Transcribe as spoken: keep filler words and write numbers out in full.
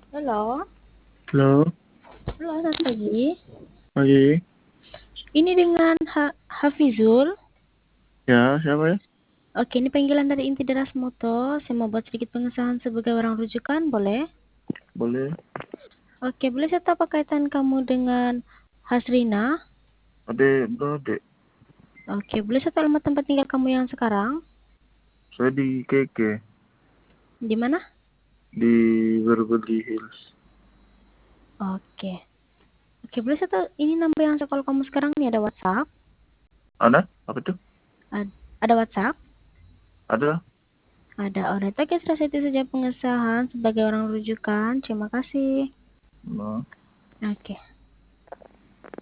Halo. Halo, Halo, selamat pagi. pagi. Ini dengan Ha Hafizul. Ya, siapa ya? Oke, ini panggilan dari inti Deras Moto. Saya mau buat sedikit pengesahan sebagai orang rujukan, boleh? Boleh. Oke, boleh saya tahu apa kaitan kamu dengan Hasrina? Adek, bro, adek. Oke, boleh saya tahu alamat tempat tinggal kamu yang sekarang? Saya di K K, Di mana? di Beverly Hills. Oke. Oke, boleh saya tahu ini nomor yang saya call kamu sekarang nih ada WhatsApp? Ada? Apa tuh? Ad- ada WhatsApp? Ada? Ada. Alright, oke, setelah itu saja pengesahan sebagai orang rujukan. Terima kasih. Nah. Oke.